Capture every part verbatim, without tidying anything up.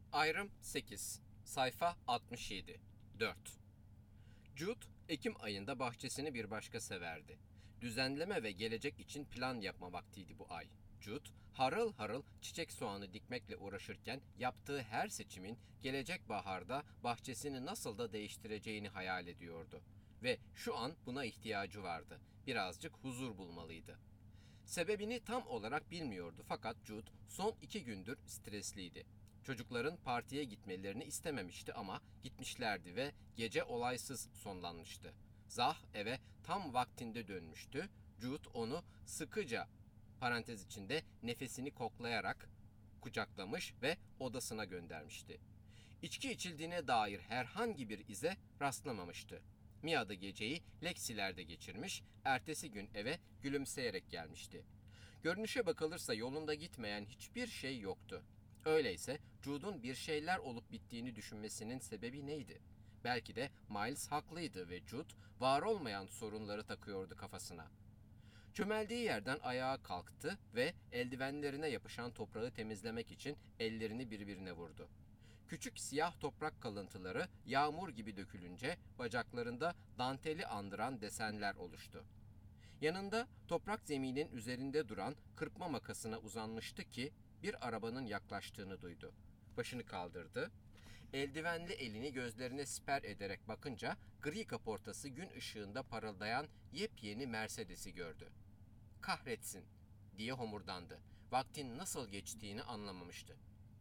Ayrım sekiz. Sayfa altmış yedi. dört. Jude, Ekim ayında bahçesini bir başka severdi. Düzenleme ve gelecek için plan yapma vaktiydi bu ay. Jude, harıl harıl çiçek soğanı dikmekle uğraşırken yaptığı her seçimin gelecek baharda bahçesini nasıl da değiştireceğini hayal ediyordu. Ve şu an buna ihtiyacı vardı. Birazcık huzur bulmalıydı. Sebebini tam olarak bilmiyordu fakat Jude son iki gündür stresliydi. Çocukların partiye gitmelerini istememişti ama gitmişlerdi ve gece olaysız sonlanmıştı. Zah eve tam vaktinde dönmüştü. Jude onu sıkıca, parantez içinde nefesini koklayarak kucaklamış ve odasına göndermişti. İçki içildiğine dair herhangi bir ize rastlamamıştı. Mia da geceyi Lexi'lerde geçirmiş, ertesi gün eve gülümseyerek gelmişti. Görünüşe bakılırsa yolunda gitmeyen hiçbir şey yoktu. Öyleyse Jude'un bir şeyler olup bittiğini düşünmesinin sebebi neydi? Belki de Miles haklıydı ve Jude var olmayan sorunları takıyordu kafasına. Çömeldiği yerden ayağa kalktı ve eldivenlerine yapışan toprağı temizlemek için ellerini birbirine vurdu. Küçük siyah toprak kalıntıları yağmur gibi dökülünce bacaklarında danteli andıran desenler oluştu. Yanında toprak zeminin üzerinde duran kırpma makasına uzanmıştı ki bir arabanın yaklaştığını duydu. Başını kaldırdı. Eldivenli elini gözlerine siper ederek bakınca gri kaportası gün ışığında parıldayan yepyeni Mercedes'i gördü. "Kahretsin," diye homurdandı. Vaktin nasıl geçtiğini anlamamıştı.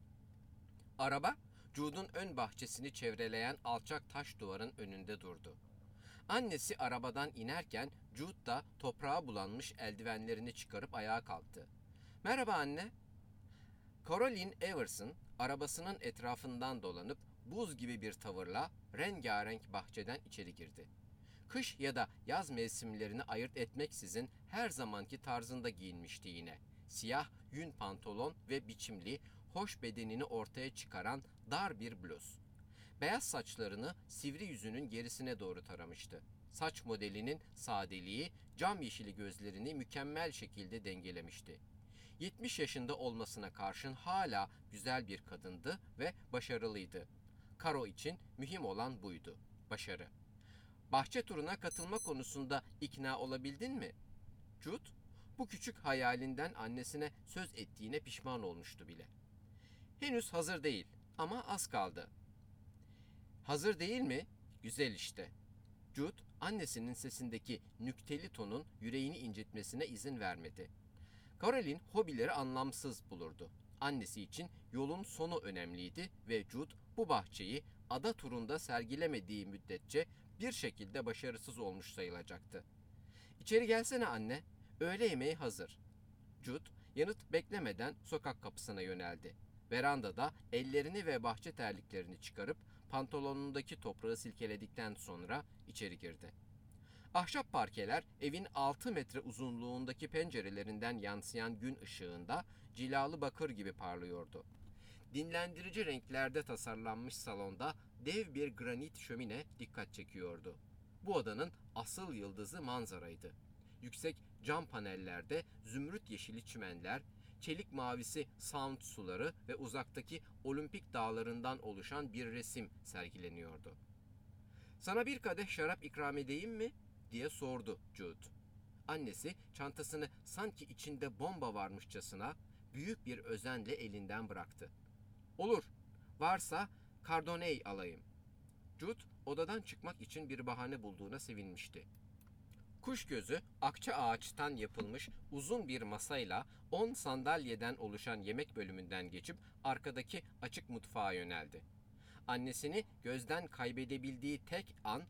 Araba, Jude'un ön bahçesini çevreleyen alçak taş duvarın önünde durdu. Annesi arabadan inerken Jude da toprağa bulanmış eldivenlerini çıkarıp ayağa kalktı. "Merhaba anne." Caroline Everson arabasının etrafından dolanıp buz gibi bir tavırla rengarenk bahçeden içeri girdi. Kış ya da yaz mevsimlerini ayırt etmeksizin her zamanki tarzında giyinmişti yine. Siyah yün pantolon ve biçimli, hoş bedenini ortaya çıkaran dar bir bluz. Beyaz saçlarını sivri yüzünün gerisine doğru taramıştı. Saç modelinin sadeliği, cam yeşili gözlerini mükemmel şekilde dengelemişti. yetmiş yaşında olmasına karşın hala güzel bir kadındı ve başarılıydı. Caro için mühim olan buydu, başarı. "Bahçe turuna katılma konusunda ikna olabildin mi?" Jude, bu küçük hayalinden annesine söz ettiğine pişman olmuştu bile. "Henüz hazır değil ama az kaldı." "Hazır değil mi? Güzel işte." Jude, annesinin sesindeki nükteli tonun yüreğini incitmesine izin vermedi. Caroline hobileri anlamsız bulurdu. Annesi için yolun sonu önemliydi ve Jude bu bahçeyi ada turunda sergilemediği müddetçe bir şekilde başarısız olmuş sayılacaktı. "İçeri gelsene anne, öğle yemeği hazır." Jude yanıt beklemeden sokak kapısına yöneldi. Verandada ellerini ve bahçe terliklerini çıkarıp pantolonundaki toprağı silkeledikten sonra içeri girdi. Ahşap parkeler evin altı metre uzunluğundaki pencerelerinden yansıyan gün ışığında cilalı bakır gibi parlıyordu. Dinlendirici renklerde tasarlanmış salonda dev bir granit şömine dikkat çekiyordu. Bu odanın asıl yıldızı manzaraydı. Yüksek cam panellerde zümrüt yeşili çimenler, çelik mavisi Sound suları ve uzaktaki olimpik dağlarından oluşan bir resim sergileniyordu. "Sana bir kadeh şarap ikram edeyim mi?" diye sordu Jude. Annesi çantasını sanki içinde bomba varmışçasına büyük bir özenle elinden bıraktı. "Olur, varsa Chardonnay alayım." Jude odadan çıkmak için bir bahane bulduğuna sevinmişti. Kuş gözü akça ağaçtan yapılmış uzun bir masayla on sandalyeden oluşan yemek bölümünden geçip arkadaki açık mutfağa yöneldi. Annesini gözden kaybedebildiği tek an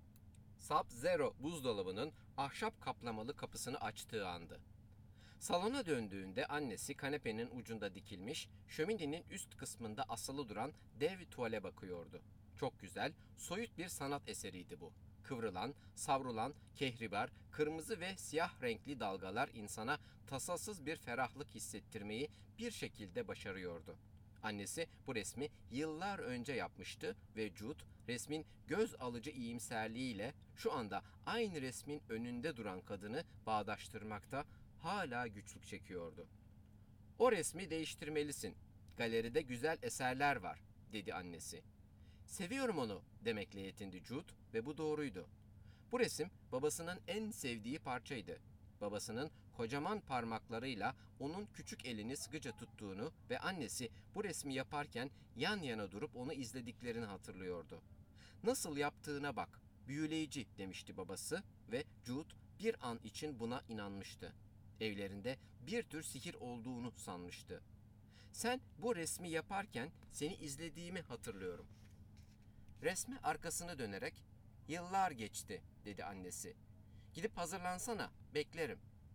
Sub-Zero buzdolabının ahşap kaplamalı kapısını açtığı andı. Salona döndüğünde annesi kanepenin ucunda dikilmiş, şöminenin üst kısmında asılı duran dev tuvale bakıyordu. Çok güzel, soyut bir sanat eseriydi bu. Kıvrılan, savrulan, kehribar, kırmızı ve siyah renkli dalgalar insana tasasız bir ferahlık hissettirmeyi bir şekilde başarıyordu. Annesi bu resmi yıllar önce yapmıştı ve Jude resmin göz alıcı iyimserliğiyle şu anda aynı resmin önünde duran kadını bağdaştırmakta hala güçlük çekiyordu. "O resmi değiştirmelisin. Galeride güzel eserler var," dedi annesi. Seviyorum onu demekle yetindi Jude ve bu doğruydu. Bu resim babasının en sevdiği parçaydı. Babasının kocaman parmaklarıyla onun küçük elini sıkıca tuttuğunu ve annesi bu resmi yaparken yan yana durup onu izlediklerini hatırlıyordu. Nasıl yaptığına bak, büyüleyici demişti babası ve Jude bir an için buna inanmıştı. Evlerinde bir tür sihir olduğunu sanmıştı. Sen bu resmi yaparken seni izlediğimi hatırlıyorum. Resme arkasını dönerek, yıllar geçti dedi annesi. Gidip hazırlansana, beklerim.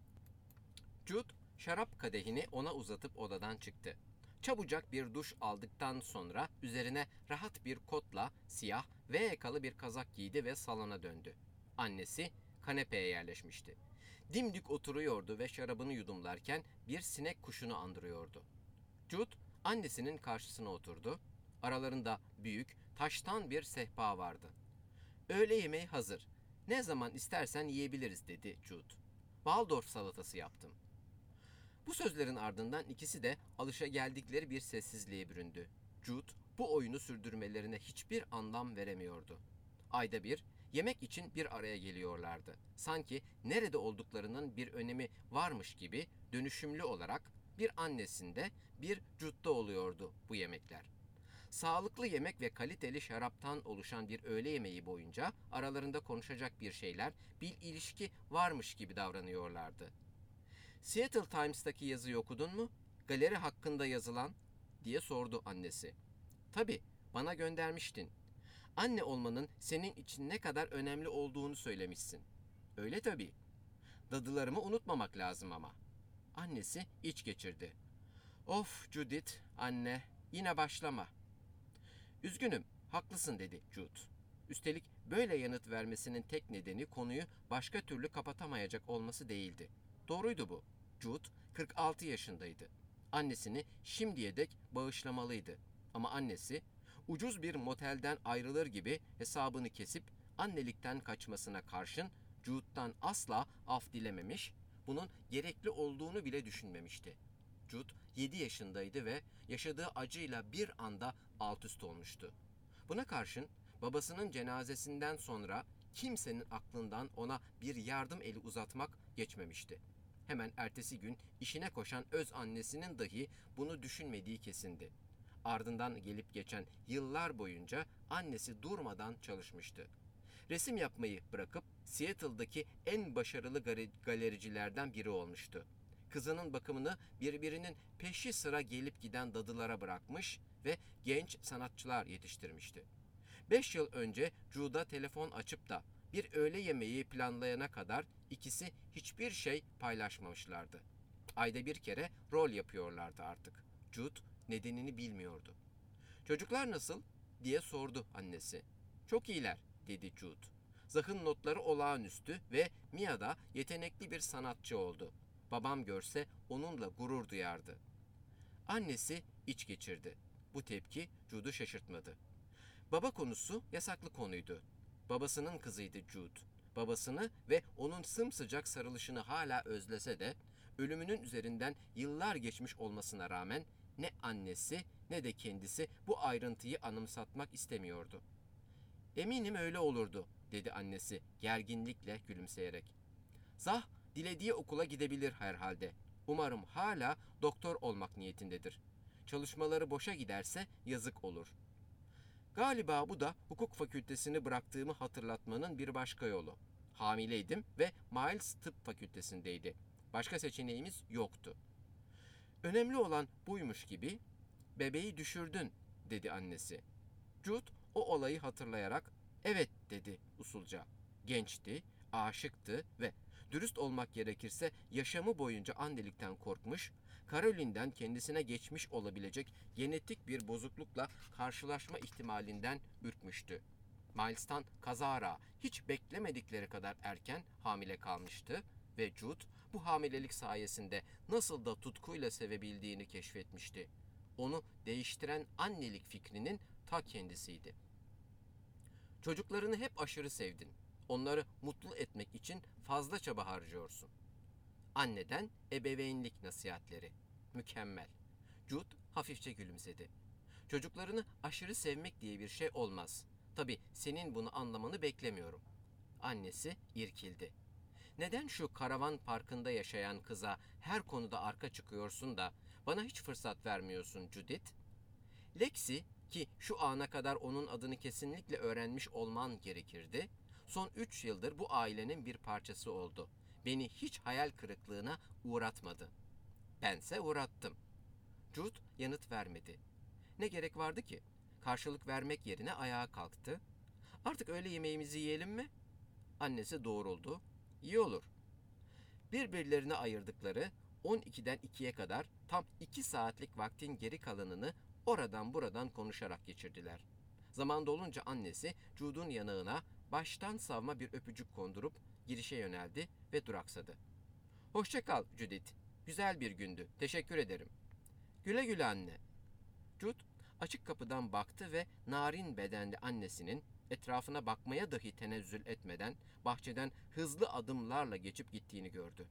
Jude şarap kadehini ona uzatıp odadan çıktı. Çabucak bir duş aldıktan sonra üzerine rahat bir kotla siyah V yakalı bir kazak giydi ve salona döndü. Annesi kanepeye yerleşmişti. Dimdik oturuyordu ve şarabını yudumlarken bir sinek kuşunu andırıyordu. Jude annesinin karşısına oturdu. Aralarında büyük, taştan bir sehpa vardı. Öğle yemeği hazır. Ne zaman istersen yiyebiliriz dedi Jude. Waldorf salatası yaptım. Bu sözlerin ardından ikisi de alışageldikleri bir sessizliğe büründü. Jude bu oyunu sürdürmelerine hiçbir anlam veremiyordu. Ayda bir yemek için bir araya geliyorlardı. Sanki nerede olduklarının bir önemi varmış gibi dönüşümlü olarak bir annesinde bir Jude'da oluyordu bu yemekler. Sağlıklı yemek ve kaliteli şaraptan oluşan bir öğle yemeği boyunca aralarında konuşacak bir şeyler, bir ilişki varmış gibi davranıyorlardı. Seattle Times'taki yazıyı okudun mu? Galeri hakkında yazılan diye sordu annesi. Tabii, bana göndermiştin. Anne olmanın senin için ne kadar önemli olduğunu söylemişsin. Öyle tabii. Dadılarımı unutmamak lazım ama. Annesi iç geçirdi. Of Judith, anne, yine başlama. Üzgünüm, haklısın dedi Jude. Üstelik böyle yanıt vermesinin tek nedeni konuyu başka türlü kapatamayacak olması değildi. Doğruydu bu. Jude kırk altı yaşındaydı. Annesini şimdiye dek bağışlamalıydı. Ama annesi ucuz bir motelden ayrılır gibi hesabını kesip annelikten kaçmasına karşın Jude'dan asla af dilememiş, bunun gerekli olduğunu bile düşünmemişti. Jude yedi yaşındaydı ve yaşadığı acıyla bir anda altüst olmuştu. Buna karşın babasının cenazesinden sonra kimsenin aklından ona bir yardım eli uzatmak geçmemişti. Hemen ertesi gün işine koşan öz annesinin dahi bunu düşünmediği kesindi. Ardından gelip geçen yıllar boyunca annesi durmadan çalışmıştı. Resim yapmayı bırakıp Seattle'daki en başarılı galericilerden biri olmuştu. Kızının bakımını birbirinin peşi sıra gelip giden dadılara bırakmış ve genç sanatçılar yetiştirmişti. Beş yıl önce Jude'a telefon açıp da bir öğle yemeği planlayana kadar ikisi hiçbir şey paylaşmamışlardı. Ayda bir kere rol yapıyorlardı artık. Jude nedenini bilmiyordu. Çocuklar nasıl diye sordu annesi. Çok iyiler dedi Jude. Zach'ın notları olağanüstü ve Mia da yetenekli bir sanatçı oldu. Babam görse onunla gurur duyardı. Annesi iç geçirdi. Bu tepki Jude'u şaşırtmadı. Baba konusu yasaklı konuydu. Babasının kızıydı Jude. Babasını ve onun sımsıcak sarılışını hala özlese de ölümünün üzerinden yıllar geçmiş olmasına rağmen ne annesi ne de kendisi bu ayrıntıyı anımsatmak istemiyordu. Eminim öyle olurdu dedi annesi gerginlikle gülümseyerek. Zah dilediği okula gidebilir herhalde. Umarım hala doktor olmak niyetindedir. Çalışmaları boşa giderse yazık olur. Galiba bu da hukuk fakültesini bıraktığımı hatırlatmanın bir başka yolu. Hamileydim ve Miles Tıp Fakültesindeydi. Başka seçeneğimiz yoktu. Önemli olan buymuş gibi, bebeği düşürdün dedi annesi. Jude o olayı hatırlayarak evet dedi usulca. Gençti, aşıktı ve dürüst olmak gerekirse yaşamı boyunca annelikten korkmuş, Caroline'den kendisine geçmiş olabilecek genetik bir bozuklukla karşılaşma ihtimalinden ürkmüştü. Miles'tan kazara hiç beklemedikleri kadar erken hamile kalmıştı ve Jude bu hamilelik sayesinde nasıl da tutkuyla sevebildiğini keşfetmişti. Onu değiştiren annelik fikrinin ta kendisiydi. Çocuklarını hep aşırı sevdin. Onları mutlu etmek için fazla çaba harcıyorsun. Anneden ebeveynlik nasihatleri. Mükemmel. Jude hafifçe gülümsedi. Çocuklarını aşırı sevmek diye bir şey olmaz. Tabii senin bunu anlamanı beklemiyorum. Annesi irkildi. Neden şu karavan parkında yaşayan kıza her konuda arka çıkıyorsun da bana hiç fırsat vermiyorsun Judith? Lexi, ki şu ana kadar onun adını kesinlikle öğrenmiş olman gerekirdi, son üç yıldır bu ailenin bir parçası oldu. Beni hiç hayal kırıklığına uğratmadı. Bense uğrattım. Jude yanıt vermedi. Ne gerek vardı ki? Karşılık vermek yerine ayağa kalktı. Artık öğle yemeğimizi yiyelim mi? Annesi doğruldu. İyi olur. Birbirlerine ayırdıkları on ikiden ikiye kadar tam iki saatlik vaktin geri kalanını oradan buradan konuşarak geçirdiler. Zaman dolunca annesi Jude'un yanağına baştan savma bir öpücük kondurup girişe yöneldi ve duraksadı. Hoşça kal Judith. Güzel bir gündü. Teşekkür ederim. Güle güle anne. Jude açık kapıdan baktı ve narin bedenli annesinin etrafına bakmaya dahi tenezzül etmeden bahçeden hızlı adımlarla geçip gittiğini gördü.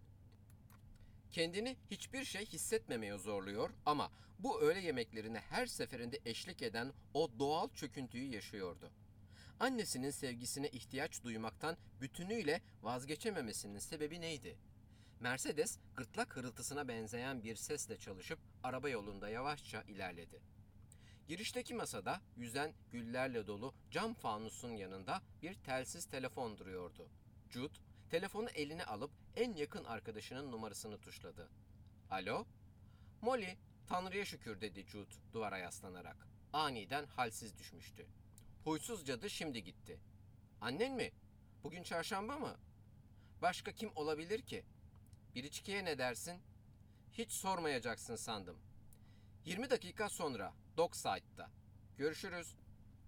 Kendini hiçbir şey hissetmemeye zorluyor ama bu öğle yemeklerine her seferinde eşlik eden o doğal çöküntüyü yaşıyordu. Annesinin sevgisine ihtiyaç duymaktan bütünüyle vazgeçememesinin sebebi neydi? Mercedes gırtlak hırıltısına benzeyen bir sesle çalışıp araba yolunda yavaşça ilerledi. Girişteki masada yüzen güllerle dolu cam fanusun yanında bir telsiz telefon duruyordu. Jude telefonu eline alıp en yakın arkadaşının numarasını tuşladı. Alo? Molly, Tanrı'ya şükür dedi Jude duvara yaslanarak. Aniden halsiz düşmüştü. Huysuz cadı şimdi gitti. Annen mi? Bugün çarşamba mı? Başka kim olabilir ki? Bir içkiye ne dersin? Hiç sormayacaksın sandım. yirmi dakika sonra Dockside'da. Görüşürüz.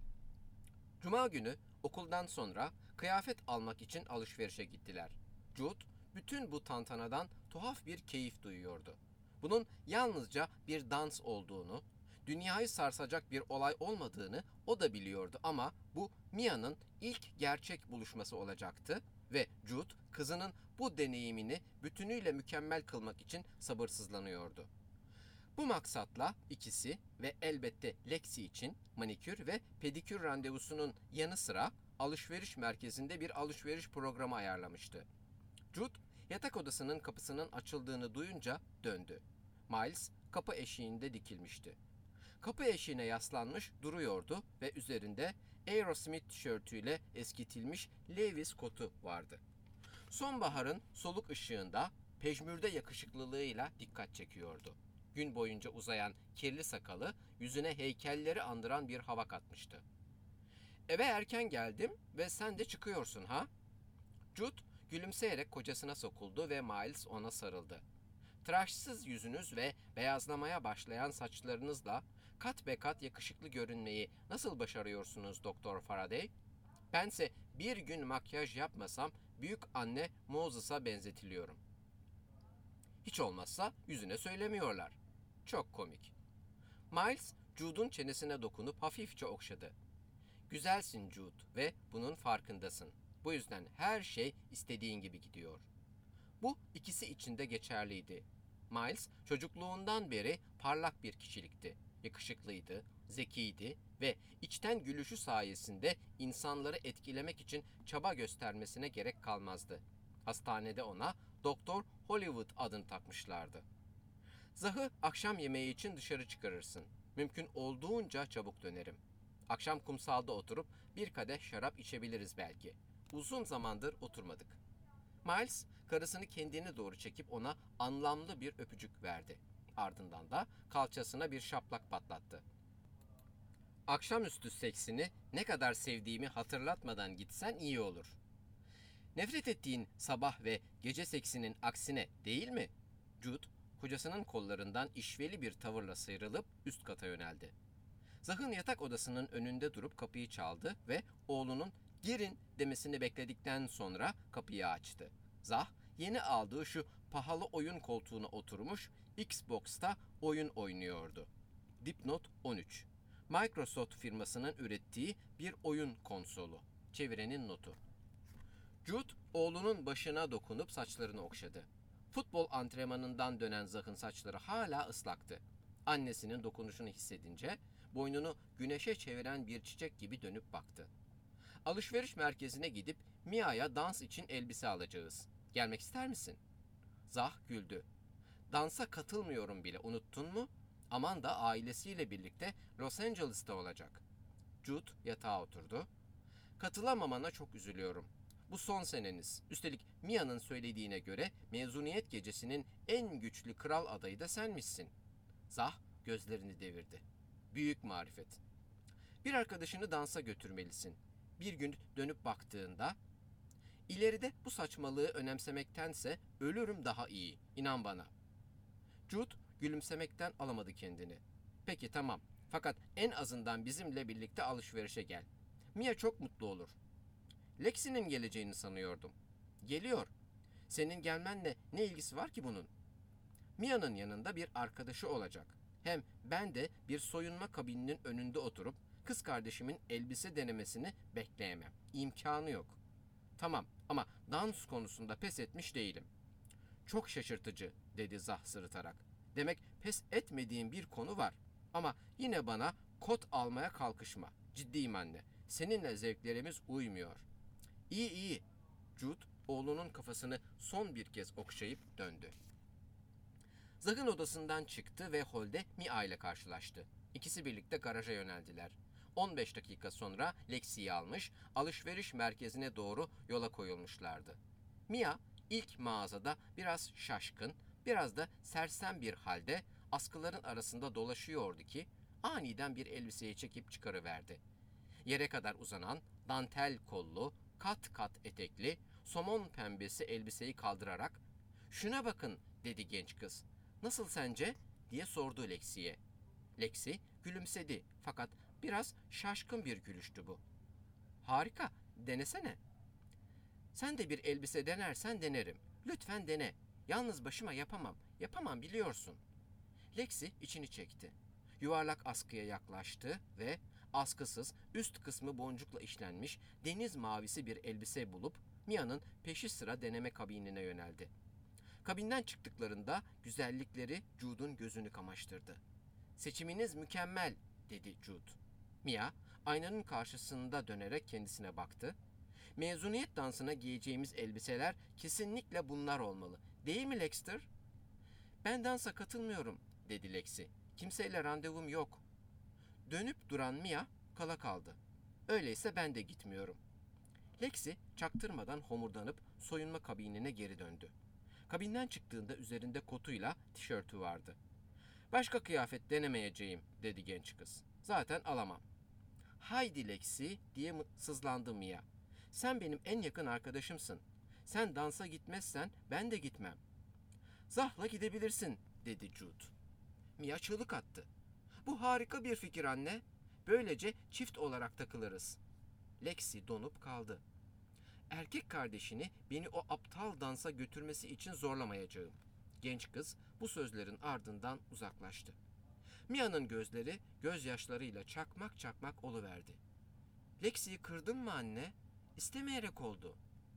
Cuma günü okuldan sonra kıyafet almak için alışverişe gittiler. Jude bütün bu tantanadan tuhaf bir keyif duyuyordu. Bunun yalnızca bir dans olduğunu, dünyayı sarsacak bir olay olmadığını o da biliyordu ama bu Mia'nın ilk gerçek buluşması olacaktı ve Jude kızının bu deneyimini bütünüyle mükemmel kılmak için sabırsızlanıyordu. Bu maksatla ikisi ve elbette Lexi için manikür ve pedikür randevusunun yanı sıra alışveriş merkezinde bir alışveriş programı ayarlamıştı. Jude yatak odasının kapısının açıldığını duyunca döndü. Miles kapı eşiğinde dikilmişti. Kapı eşiğine yaslanmış duruyordu ve üzerinde Aerosmith tişörtüyle eskitilmiş Levi's kotu vardı. Sonbaharın soluk ışığında pejmürde yakışıklılığıyla dikkat çekiyordu. Gün boyunca uzayan kirli sakalı yüzüne heykelleri andıran bir hava katmıştı. Eve erken geldim ve sen de çıkıyorsun ha? Jude gülümseyerek kocasına sokuldu ve Miles ona sarıldı. Tıraşsız yüzünüz ve beyazlamaya başlayan saçlarınızla kat be kat yakışıklı görünmeyi nasıl başarıyorsunuz Doktor Faraday? Bense bir gün makyaj yapmasam büyük anne Moses'a benzetiliyorum. Hiç olmazsa yüzüne söylemiyorlar. Çok komik. Miles, Jude'un çenesine dokunup hafifçe okşadı. Güzelsin Jude ve bunun farkındasın. Bu yüzden her şey istediğin gibi gidiyor. Bu ikisi için de geçerliydi. Miles çocukluğundan beri parlak bir kişilikti. Yakışıklıydı, zekiydi ve içten gülüşü sayesinde insanları etkilemek için çaba göstermesine gerek kalmazdı. Hastanede ona Doktor Hollywood adını takmışlardı. Zahı akşam yemeği için dışarı çıkarırsın. Mümkün olduğunca çabuk dönerim. Akşam kumsalda oturup bir kadeh şarap içebiliriz belki. Uzun zamandır oturmadık. Miles karısını kendine doğru çekip ona anlamlı bir öpücük verdi. Ardından da kalçasına bir şaplak patlattı. Akşamüstü seksini ne kadar sevdiğimi hatırlatmadan gitsen iyi olur. Nefret ettiğin sabah ve gece seksinin aksine değil mi? Jude kocasının kollarından işveli bir tavırla sıyrılıp üst kata yöneldi. Zah'ın yatak odasının önünde durup kapıyı çaldı ve oğlunun girin demesini bekledikten sonra kapıyı açtı. Zah yeni aldığı şu pahalı oyun koltuğuna oturmuş Xbox'ta oyun oynuyordu. Dipnot on üç. Microsoft firmasının ürettiği bir oyun konsolu. Çevirenin notu. Jude oğlunun başına dokunup saçlarını okşadı. Futbol antrenmanından dönen Zah'ın saçları hala ıslaktı. Annesinin dokunuşunu hissedince boynunu güneşe çeviren bir çiçek gibi dönüp baktı. Alışveriş merkezine gidip Mia'ya dans için elbise alacağız. Gelmek ister misin? Zah güldü. Dansa katılmıyorum bile, unuttun mu? Amanda ailesiyle birlikte Los Angeles'ta olacak. Jude yatağa oturdu. Katılamamana çok üzülüyorum. Bu son seneniz. Üstelik Mia'nın söylediğine göre mezuniyet gecesinin en güçlü kral adayı da senmişsin. Zah gözlerini devirdi. Büyük marifet. Bir arkadaşını dansa götürmelisin. Bir gün dönüp baktığında, ileride bu saçmalığı önemsemektense ölürüm daha iyi, inan bana. Jude gülümsemekten alamadı kendini. Peki tamam, fakat en azından bizimle birlikte alışverişe gel. Mia çok mutlu olur. Lexi'nin geleceğini sanıyordum. Geliyor. Senin gelmenle ne ilgisi var ki bunun? Mia'nın yanında bir arkadaşı olacak. Hem ben de bir soyunma kabininin önünde oturup kız kardeşimin elbise denemesini bekleyemem. İmkanı yok. Tamam ama dans konusunda pes etmiş değilim. Çok şaşırtıcı, dedi Zah sırıtarak. Demek pes etmediğin bir konu var. Ama yine bana kot almaya kalkışma. Ciddiyim anne. Seninle zevklerimiz uymuyor. İyi iyi. Jude oğlunun kafasını son bir kez okşayıp döndü. Zah'ın odasından çıktı ve holde Mia ile karşılaştı. İkisi birlikte garaja yöneldiler. on beş dakika sonra Lexi'yi almış, alışveriş merkezine doğru yola koyulmuşlardı. Mia ilk mağazada biraz şaşkın, biraz da sersem bir halde askıların arasında dolaşıyordu ki aniden bir elbiseyi çekip çıkarıverdi. Yere kadar uzanan, dantel kollu, kat kat etekli, somon pembesi elbiseyi kaldırarak "Şuna bakın," dedi genç kız. "Nasıl sence?" diye sordu Lexi'ye. Lexi gülümsedi fakat biraz şaşkın bir gülüştü bu. "Harika, denesene." "Sen de bir elbise denersen denerim. Lütfen dene. Yalnız başıma yapamam. Yapamam biliyorsun." Lexi içini çekti. Yuvarlak askıya yaklaştı ve askısız, üst kısmı boncukla işlenmiş deniz mavisi bir elbise bulup Mia'nın peşi sıra deneme kabinine yöneldi. Kabinden çıktıklarında güzellikleri Jude'un gözünü kamaştırdı. "Seçiminiz mükemmel," dedi Jude. Mia aynanın karşısında dönerek kendisine baktı. "Mezuniyet dansına giyeceğimiz elbiseler kesinlikle bunlar olmalı. Değil mi Lexter?" "Ben dansa katılmıyorum," dedi Lexi. "Kimseyle randevum yok." Dönüp duran Mia kala kaldı. "Öyleyse ben de gitmiyorum." Lexi çaktırmadan homurdanıp soyunma kabinine geri döndü. Kabinden çıktığında üzerinde kotuyla tişörtü vardı. "Başka kıyafet denemeyeceğim," dedi genç kız. "Zaten alamam." "Haydi Lexi," diye sızlandı Mia. "Sen benim en yakın arkadaşımsın. Sen dansa gitmezsen ben de gitmem." "Zah'la gidebilirsin," dedi Jude. Mia çığlık attı. "Bu harika bir fikir anne. Böylece çift olarak takılırız." Lexi donup kaldı. "Erkek kardeşini beni o aptal dansa götürmesi için zorlamayacağım." Genç kız bu sözlerin ardından uzaklaştı. Mia'nın gözleri gözyaşlarıyla çakmak çakmak oluverdi. "Lexi'yi kırdın mı anne? İstemeyerek oldu."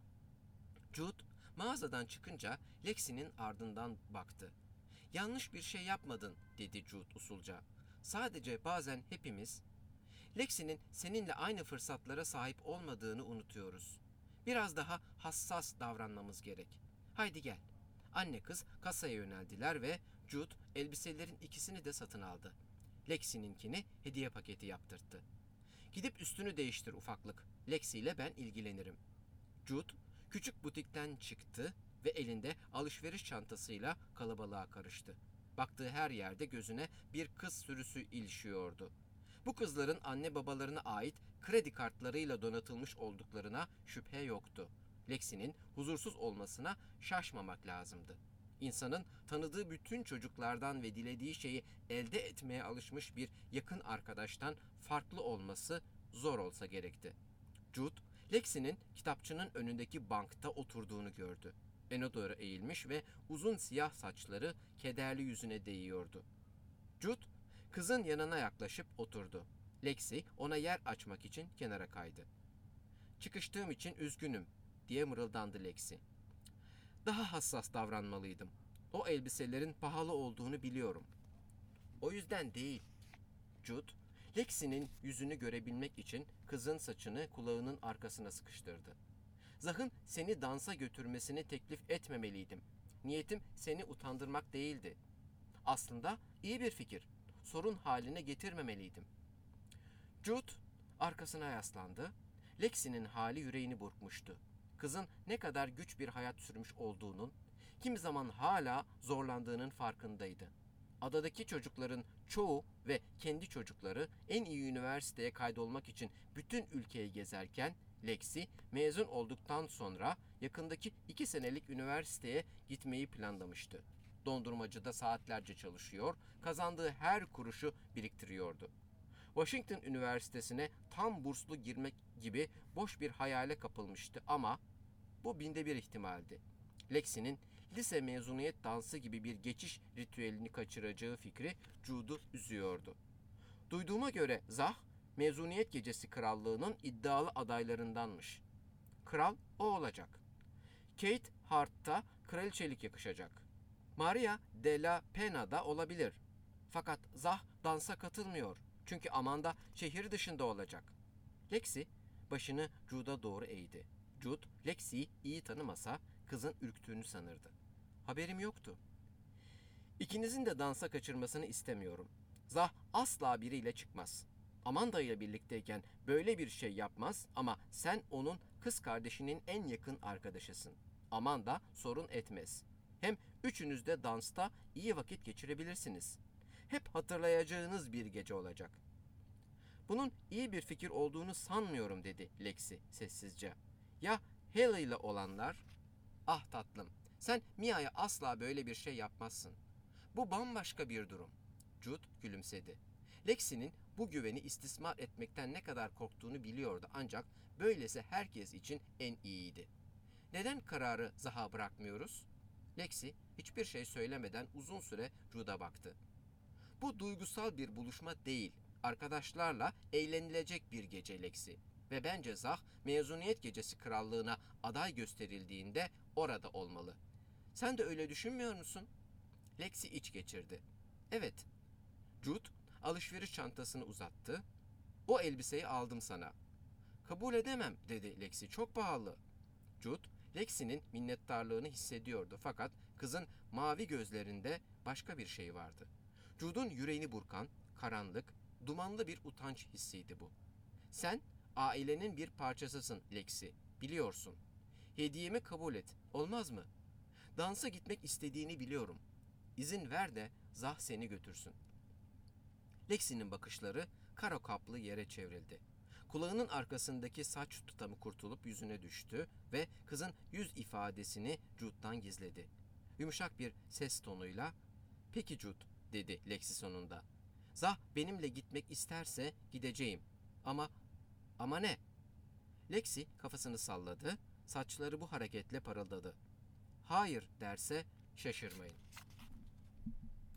Jude mağazadan çıkınca Lexi'nin ardından baktı. "Yanlış bir şey yapmadın," dedi Jude usulca. "Sadece bazen hepimiz Lexi'nin seninle aynı fırsatlara sahip olmadığını unutuyoruz. Biraz daha hassas davranmamız gerek. Haydi gel." Anne kız kasaya yöneldiler ve Jude elbiselerin ikisini de satın aldı. Lexi'ninkini hediye paketi yaptırttı. "Gidip üstünü değiştir ufaklık. Lexi ile ben ilgilenirim." Jude küçük butikten çıktı ve elinde alışveriş çantasıyla kalabalığa karıştı. Baktığı her yerde gözüne bir kız sürüsü ilişiyordu. Bu kızların anne babalarına ait kredi kartlarıyla donatılmış olduklarına şüphe yoktu. Lexi'nin huzursuz olmasına şaşmamak lazımdı. İnsanın tanıdığı bütün çocuklardan ve dilediği şeyi elde etmeye alışmış bir yakın arkadaştan farklı olması zor olsa gerekti. Jude, Lexi'nin kitapçının önündeki bankta oturduğunu gördü. Öne doğru eğilmiş ve uzun siyah saçları kederli yüzüne değiyordu. Jude, kızın yanına yaklaşıp oturdu. Lexi ona yer açmak için kenara kaydı. "Çıkıştığım için üzgünüm," diye mırıldandı Lexi. "Daha hassas davranmalıydım. O elbiselerin pahalı olduğunu biliyorum." "O yüzden değil." Jude, Lexi'nin yüzünü görebilmek için kızın saçını kulağının arkasına sıkıştırdı. Zah'ın seni dansa götürmesini teklif etmemeliydim. Niyetim seni utandırmak değildi. Aslında iyi bir fikir. Sorun haline getirmemeliydim. Jude arkasına yaslandı. Lexi'nin hali yüreğini burkmuştu. Kızın ne kadar güç bir hayat sürmüş olduğunun, kimi zaman hala zorlandığının farkındaydı. Adadaki çocukların çoğu ve kendi çocukları en iyi üniversiteye kaydolmak için bütün ülkeyi gezerken, Lexi mezun olduktan sonra yakındaki iki senelik üniversiteye gitmeyi planlamıştı. Dondurmacıda saatlerce çalışıyor, kazandığı her kuruşu biriktiriyordu. Washington Üniversitesi'ne tam burslu girmek gibi boş bir hayale kapılmıştı ama bu binde bir ihtimaldi. Lexi'nin lise mezuniyet dansı gibi bir geçiş ritüelini kaçıracağı fikri Jude'u üzüyordu. Duyduğuma göre Zah, mezuniyet gecesi krallığının iddialı adaylarındanmış. Kral o olacak. Kate Hart'ta kraliçelik yakışacak. Maria de la Pena da olabilir. Fakat Zah dansa katılmıyor. Çünkü Amanda şehir dışında olacak. Lexi başını Jude'a doğru eğdi. Jude, Lexi'yi iyi tanımasa kızın ürktüğünü sanırdı. Haberim yoktu. İkinizin de dansa kaçırmasını istemiyorum. Zah asla biriyle çıkmaz. Amanda ile birlikteyken böyle bir şey yapmaz ama sen onun kız kardeşinin en yakın arkadaşısın. Amanda sorun etmez. Hem üçünüz de dansta iyi vakit geçirebilirsiniz. Hep hatırlayacağınız bir gece olacak. Bunun iyi bir fikir olduğunu sanmıyorum dedi Lexi sessizce. Ya Haley ile olanlar? Ah tatlım, sen Mia'ya asla böyle bir şey yapmazsın. Bu bambaşka bir durum. Jude gülümsedi. Lexi'nin bu güveni istismar etmekten ne kadar korktuğunu biliyordu ancak böylesi herkes için en iyiydi. Neden kararı Zah'a bırakmıyoruz? Lexi hiçbir şey söylemeden uzun süre Jude'a baktı. Bu duygusal bir buluşma değil, arkadaşlarla eğlenilecek bir gece Lexi. Ve bence Zah mezuniyet gecesi krallığına aday gösterildiğinde orada olmalı. Sen de öyle düşünmüyor musun? Lexi iç geçirdi. Evet. Jude alışveriş çantasını uzattı. O elbiseyi aldım sana. Kabul edemem dedi Lexi, çok pahalı. Jude Lexi'nin minnettarlığını hissediyordu fakat kızın mavi gözlerinde başka bir şey vardı. Jude'un yüreğini burkan, karanlık, dumanlı bir utanç hissiydi bu. Sen ailenin bir parçasısın Lexi, biliyorsun. Hediyemi kabul et, olmaz mı? Dansa gitmek istediğini biliyorum. İzin ver de Zah seni götürsün. Lexi'nin bakışları kara kaplı yere çevrildi. Kulağının arkasındaki saç tutamı kurtulup yüzüne düştü ve kızın yüz ifadesini Jude'dan gizledi. Yumuşak bir ses tonuyla, "Peki Jude," dedi Lexi sonunda. "Zah benimle gitmek isterse gideceğim. Ama, ama ne?" Lexi kafasını salladı, saçları bu hareketle parıldadı. "Hayır derse şaşırmayın."